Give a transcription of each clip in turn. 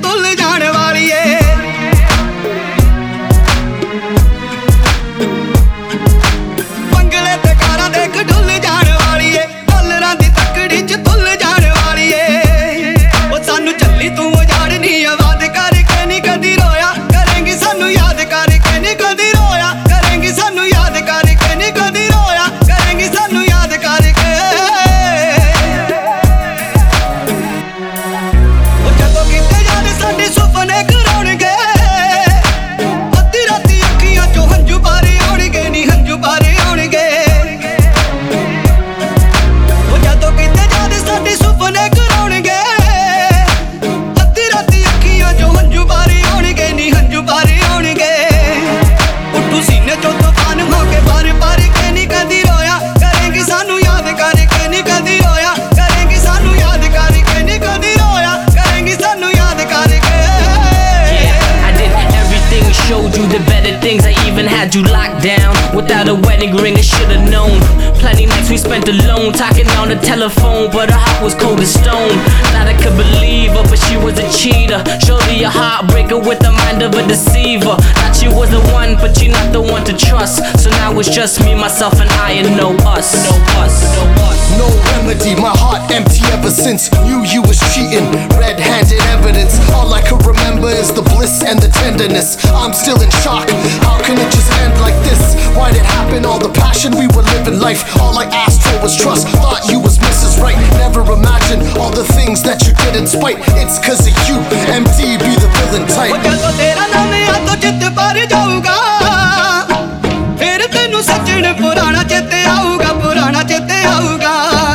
ਤੁੱਲ ਜਾਣ ਵਾਲੀਏ ਬੰਗਲੇ ਤੇ ਕਾਰਾਂ ਦੇਖ ਡੁੱਲ ਜਾਣ ਵਾਲੀਏ ਡਾਲਰਾਂ ਦੀ ਤਕੜੀ ਚ ਤੁੱਲ ਜਾਣ ਵਾਲੀਏ ਉਹ ਸਾਨੂੰ ਚੱਲੀ ਤੂੰ ਉਜਾੜਨੀ ਆਵਾਜ਼ ਕਰਕੇ ਨੀ ਕਦੀ ਰੋਇਆ ਕਰੇਂਗੀ ਸਾਨੂੰ ਯਾਦ ਕਰਕੇ ਨੀ ਕਦੀ ਰੋਇਆ ਕਰੇਂਗੀ ਸਾਨੂੰ ਯਾਦ ਕਰਕੇ ਨੀ ਕਦੀ ਰੋਇਆ ਕਰੇਂਗੀ ਸਾਨੂੰ ਯਾਦ ਕਰਕੇ ਉਹ ਜਦੋਂ ਕਿਤੇ ਯਾਦ ਸਾਡੇ ਸੁਪਨੇ ਕਰਾਉਣਗੇ ਅੱਧੀ ਰਾਤੀ ਅੱਖੀਆਂ ਚੋਂ ਹੰਝੂ ਬਾਰੇ ਆਉਣਗੇ ਨੀ ਹੰਝੂ ਬਾਰੇ ਆਉਣਗੇ ਉਹ ਜਦੋਂ ਕਿਤੇ ਯਾਦ ਸਾਡੇ ਸੁਪਨੇ ਕਰਾਉਣਗੇ ਅੱਧੀ ਰਾਤੀ ਅੱਖੀਆਂ ਚੋਂ ਹੰਝੂ ਬਾਰੇ ਆਉਣਗੇ ਨੀ ਹੰਝੂ ਬਾਰੇ ਆਉਣਗੇ ਉੱਠੂ ਸੀਨੇ ਚੋਂ ਤੂਫਾਨ ਹੋ ਕੇ ਬਾਰ ਬਾਰ ਕੇ ਨੀ ਕਦੀ ਰੋਇਆ ਕਰੇਂਗੀ ਸਾਨੂੰ ਯਾਦ ਕਰਕੇ ਨੀ ਕਦੀ ਰੋਇਆ ਕਰੇਂਗੀ ਸਾਨੂੰ ਯਾਦ ਕਰਕੇ ਨੀ ਕਦੀ ਰੋਇਆ ਕਰੇਂਗੀ ਸਾਨੂੰ ਯਾਦ ਕਰਕੇ I did everything, showed you the better things. I even had you locked down without a wedding ring. I should've known. Plenty nights we spent alone, talking on the telephone, but her heart was cold as stone. Thought I could believe her, but she was a cheater. Surely a heartbreaker with the mind of a deceiver. Thought she was the one, but you're not the one to trust. So now it's just me, myself, and I, and no us. No us. No us. No remedy, my heart empty ever since knew you was cheating. Red-handed evidence, all I could remember is the bliss and the tenderness. I'm still in shock, how can it just end like this? Why'd it happen, all the passion we were living life? All I asked for was trust, thought you was Mrs. Right. Never imagined all the things that you did in spite. It's cause of you, MD be the villain ਉਹ type. ਜਦੋਂ ਤੇਰਾ ਨਾਮ ਯਾਦੋਂ ਚਿੱਤ ਭਰ ਜਾਊਗਾ ਫਿਰ ਤੈਨੂੰ ਸੱਜਣ ਪੁਰਾਣਾ ਚੇਤੇ ਆਊਗਾ ਪੁਰਾਣਾ ਚੇਤੇ ਆਊਗਾ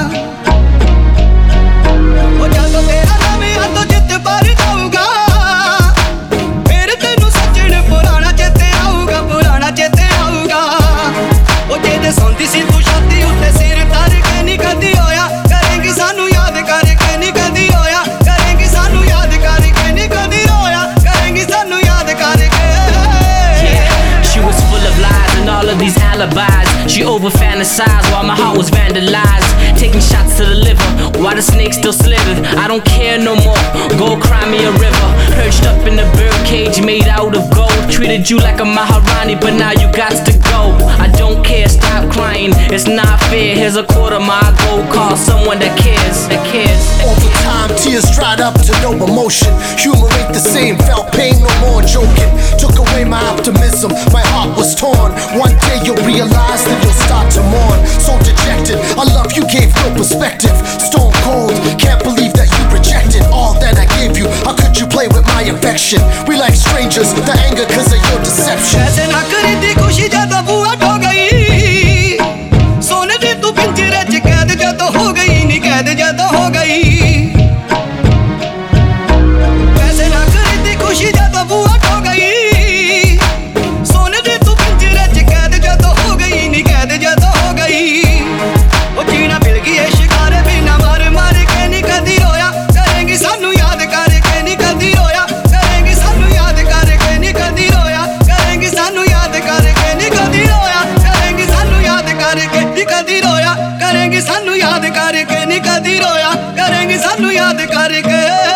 ਉਹ ਜਦੋਂ ਤੇਰਾ ਨਾਮ ਯਾਦੋਂ ਚਿੱਤ ਭਰ ਜਾਊਗਾ ਫਿਰ ਤੈਨੂੰ ਸੱਜਣ ਪੁਰਾਣਾ ਚੇਤੇ ਆਊਗਾ ਪੁਰਾਣਾ ਚੇਤੇ ਆਊਗਾ ਉਹ ਜਿਹਦੇ ਸੌਂਦੀ ਸੀ ਤੂੰ ਛਾਤੀ ਉੱਤੇ ਸਿਰ ਧਰ ਕੇ ਨੀ ਕਦੀ ਹੋਇਆ ਕਰੇਂਗੀ ਸਾਨੂੰ ਯਾਦ ਕਰਕੇ ਨੀ ਕਦੀ ਹੋਇਆ ਕਰੇਂਗੀ ਸਾਨੂੰ ਯਾਦ ਕਰਕੇ ਨੀ ਕਦੀ ਹੋਇਆ ਕਰੇਂਗੀ ਸਾਨੂੰ ਯਾਦ ਕਰਕੇ She was full of lies and all of these alibis. She over-fantasized while my heart was vandalized. Taking shots to the liver while the snake still slithered. I don't care no more, go cry me a river. Perched up in a birdcage made out of gold. Treated you like a Maharani, but now you got to go. I don't care, stop crying, it's not fair. Here's a quarter, my gold, call someone that cares, that cares. All the time, tears dried up to no emotion. Humor ain't the same, felt pain, no more joking. Took away my optimism, my heart was torn. One day you'll realize that you'll start to mourn. So dejected, I love you gave no perspective. Stone cold, can't believe that you rejected all that I gave you. How could you play with my affection? We like strangers, the anger cause of your deception. ऐसे ना करी थी खुशी जब बुआ हो गई सोने दी तू पिंजरे च कैद जद हो गई नी कैद जद हो गई ऐसे ना करी थी खुशी जब बुआ हो गई सोने दी तू पिंजरे च कैद जद हो गई नी कैद जद हो गई ओ जीना मिल गई है शिकार बिना मार मार के नी कदी रोया करेंगी सानू याद करके नी कदी रोया करेंगी सानू याद करके नी कदी रोया करेंगी सानू याद करके नी कदी रोया करेंगी सानू याद करके नी कदी रोया करेंगी सानू याद करके नी कदी रोया करेंगी सानू याद करके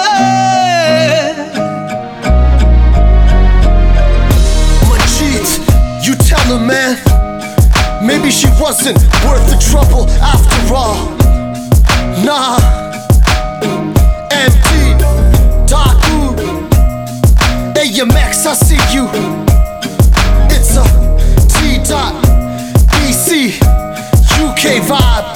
Majid, you tell her, man. Maybe she wasn't worth the trouble after all. Nah. MD, Daku, AMX, I see you. It's a T.BC, UK vibe.